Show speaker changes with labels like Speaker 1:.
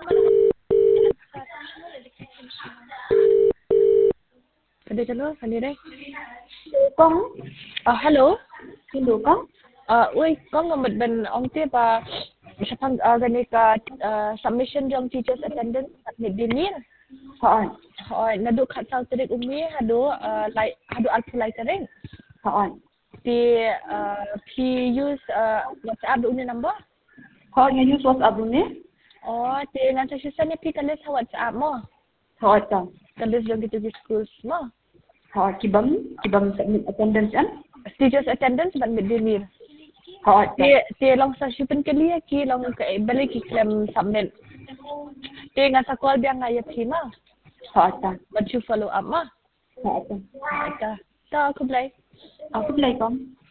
Speaker 1: Kada chalo, kani đây.
Speaker 2: Con,
Speaker 1: Hello.
Speaker 2: xin được con.
Speaker 1: Ui, có một bên ông tiếp sapang organic submission trong teachers attendance at midday.
Speaker 2: Hỏi,
Speaker 1: Nadu khat sau terik umi hadu alpulai tering.
Speaker 2: hỏi,
Speaker 1: Please use WhatsApp dunia number.
Speaker 2: hỏi nghe use WhatsApp luôn nhé.
Speaker 1: Ti ngan sa susah ni pi kalis sa WhatsApp mo.
Speaker 2: Hỏi con.
Speaker 1: Kalis jong gitu di schools mo.
Speaker 2: Hỏi kibam submit attendance kan?
Speaker 1: Teachers attendance ban midday.
Speaker 2: Hỏi
Speaker 1: Ti long sa shipin kaliya ki long balik ki claim submit. Ti ngan sa call biang ngaya prima.
Speaker 2: hỏi con.
Speaker 1: But you follow up ma.
Speaker 2: Hỏi con.
Speaker 1: Ta aku play.
Speaker 2: Aku play con.